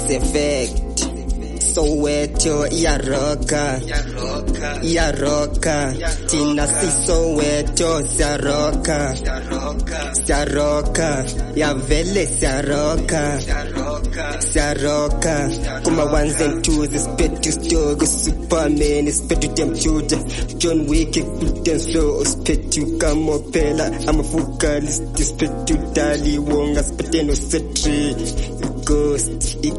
Cause effect Soweto yaroka Tina si Soweto Saroka ya vele Saroka Kuma ones and twos spit to stogo Superman spit to them children John Wick put them slow spit to Kamopela I'm a focalist spit to Dali Wonga spit no setri It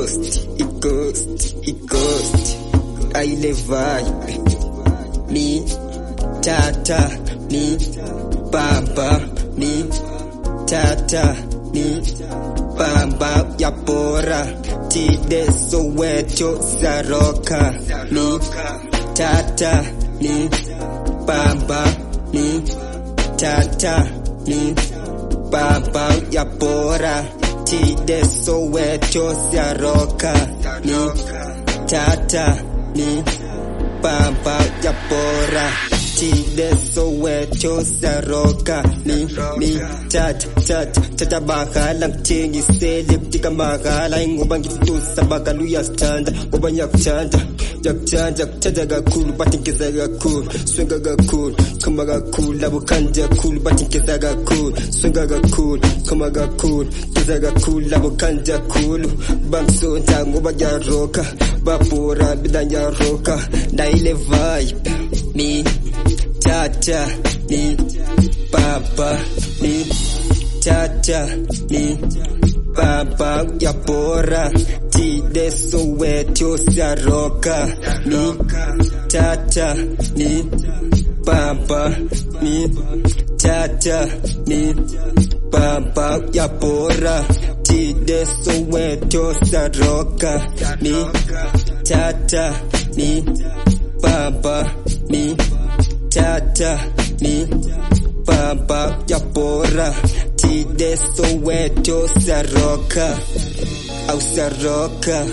ghost I live vibe Me Tata Me Baba Me Tata Me Baba Yapora Tide Soweto Saroka Me Tata Me Baba Me Tata Me Baba Yapora Tide Soweto Saroka Me Tata Me Baba Yapora Tide Soweto Saroka Me Tata Bakala Mtingi Selip Tika Makala Ngoba ngifitusa Bakalu ya standa Ngoba nyakuchanda Yakchanja gakulu Batinkeza gakulu Swinga gakulu Kama gakulu Labo kanja kulu Batinkeza gakulu Swinga gakulu Kama gakulu Keza gakulu Labo kanja kulu Bamsonta ngoba yaroka Bapora bidanya roka Na ile vibe Me Tata Me Baba Me Tata Me Baba Yapora Tide Soweto Saroka Me Tata Me Baba Me Tata Me Baba Yapora Tide Soweto Saroka Me Tata Me Baba Me Tata Me Baba Yapora Tide Soweto Saroka Au Saroka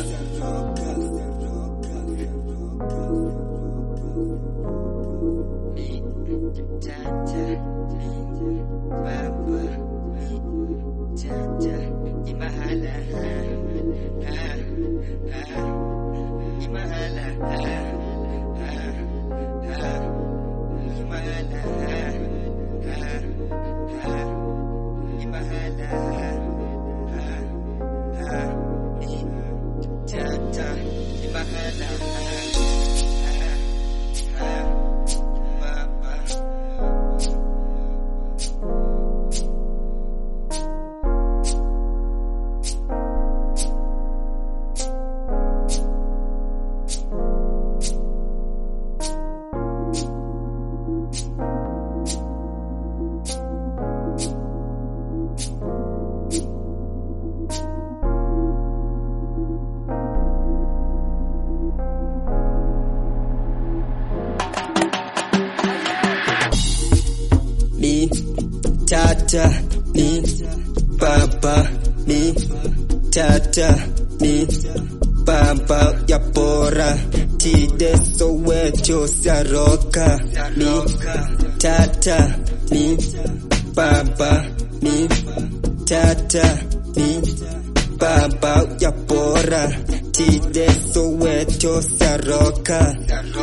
Me Tata Me Baba Me Tata Me Baba Yapora Tide Soweto Saroka Me Tata Me Baba Me Tata Me Baba Yapora Tide Soweto Saroka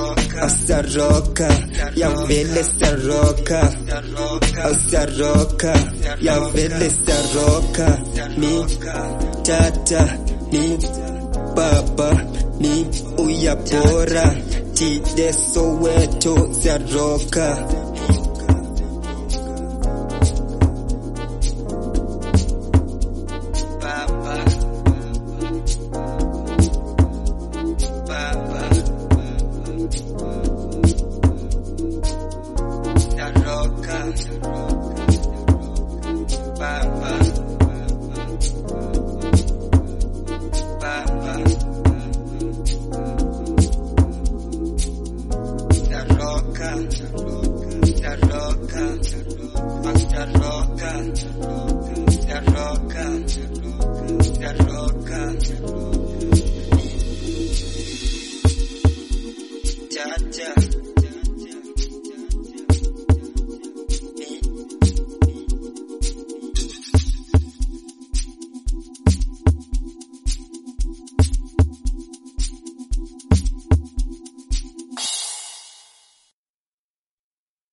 Saroka ya vele Saroka Saroka ya vele Saroka Me Tata Me Baba Me Uyapora Tide Soweto Saroka Cha-cha.